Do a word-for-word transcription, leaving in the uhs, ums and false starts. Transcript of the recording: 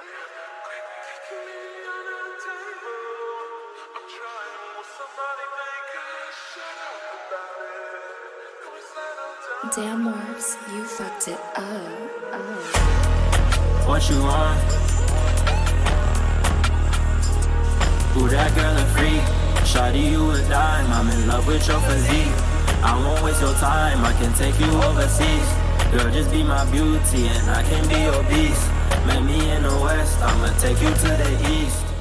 Damn Morphs, you fucked it up. Oh. What you want? Who that girl a freak? Shawty, you a dime, I'm in love with your physique. I won't waste your time, I can take you overseas. Girl, just be my beauty and I can be your beast. Met me in the west, I'ma take you to the east.